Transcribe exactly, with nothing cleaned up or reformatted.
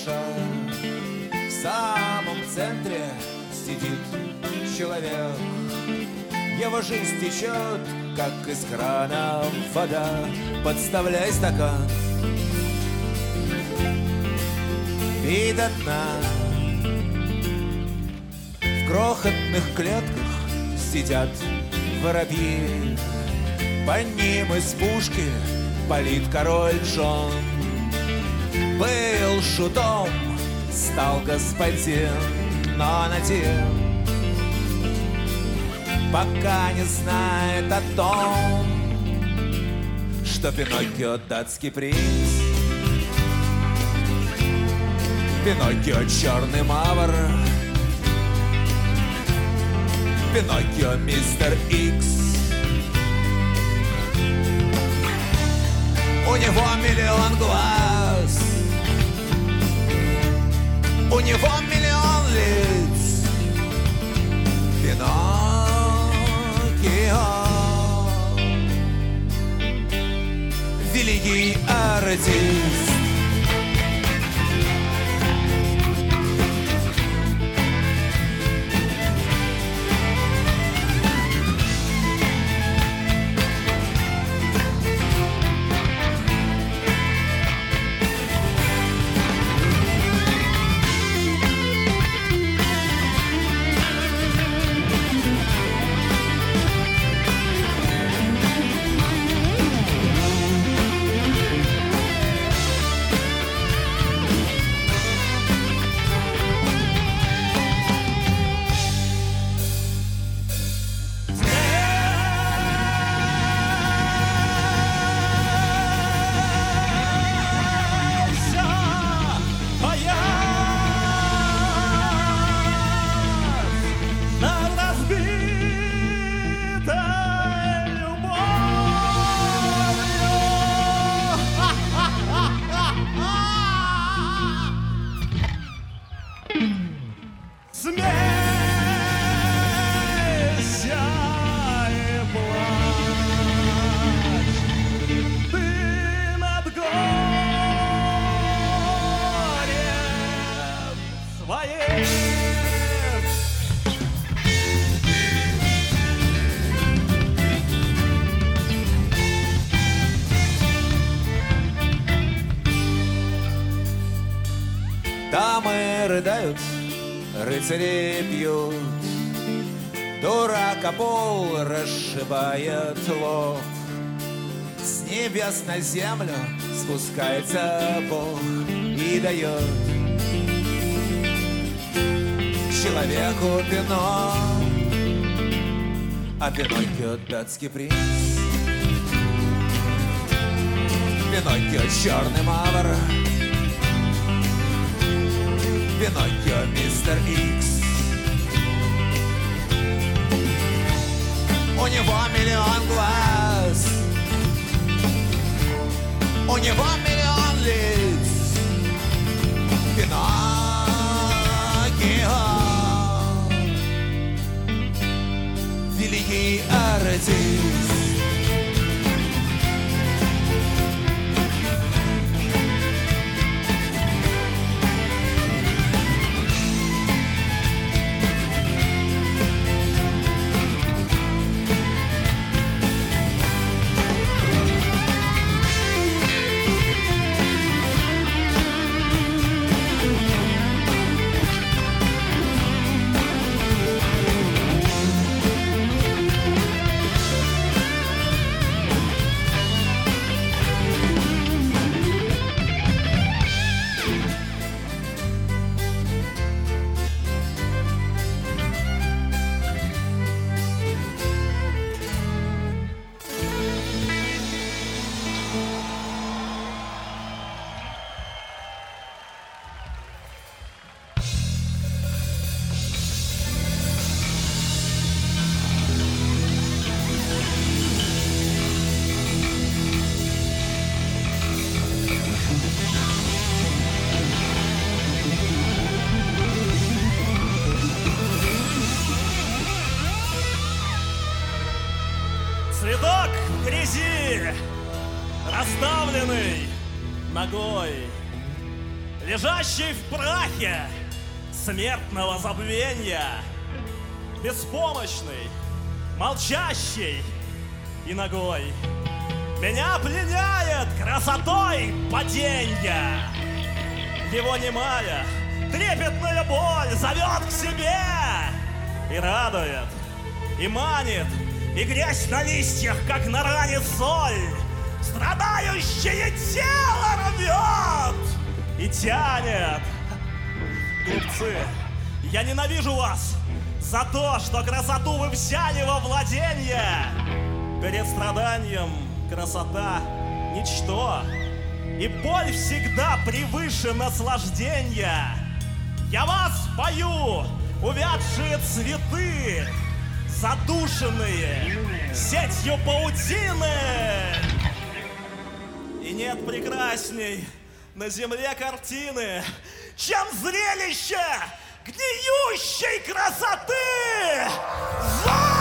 душа. В самом центре сидит человек. Его жизнь течет, как из крана вода. Подставляй стакан, пей до дна. В крохотных клетках сидят воробьи. По ним из пушки палит король Джон. Был шутом, стал господин, но один, пока не знает о том, что Пиноккио датский принц, Пиноккио черный мавр, Пиноккио мистер Икс. У него миллион глаз, у него миллион лиц. Пиноккио, великий артист. Дамы рыдают, рыцари пьют, дурака пол расшибает лоб. С небес на землю спускается Бог и дает человеку вино. А Пиноккио датский принц, Пиноккио черный мавр, Пиноккио мистер Икс. У него миллион глаз, у него миллион лиц. Пиноккио, великий артист. Цветок в грязи, расставленный ногой. лежащий в прахе смертного забвения, беспомощный, молчащий и нагой. Меня пленяет красотой паденья. Его немая, трепетная боль зовет к себе и радует, и манит, и грязь на листьях, как на ране соль, страдающее тело рвет и тянет. Глупцы, я ненавижу вас за то, что красоту вы взяли во владенье. Перед страданием красота — ничто, и боль всегда превыше наслаждения. Я вас пою, увядшие цветы, задушенные сетью паутины. И нет прекрасней на земле картины, чем зрелище гниющей красоты.